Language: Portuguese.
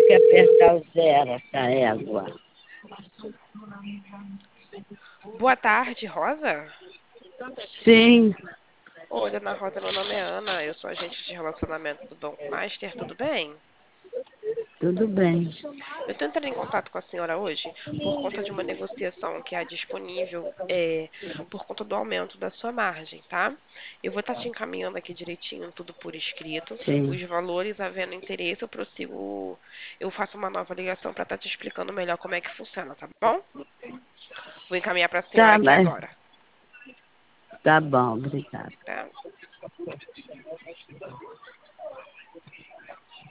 que apertar o zero essa égua. Boa tarde, Rosa. Sim, Oi, dona Rosa, meu nome é Ana, eu sou agente de relacionamento do Banco Master, tudo bem? tudo bem. Eu estou entrando em contato com a senhora hoje por conta de uma negociação que há disponível por conta do aumento da sua margem, tá? Eu vou estar te encaminhando aqui direitinho, tudo por escrito, Sim. os valores, havendo interesse, eu faço uma nova ligação para estar te explicando melhor como é que funciona, tá bom? Vou encaminhar para a senhora Tá, aqui mas agora, tá bom, obrigada. tá?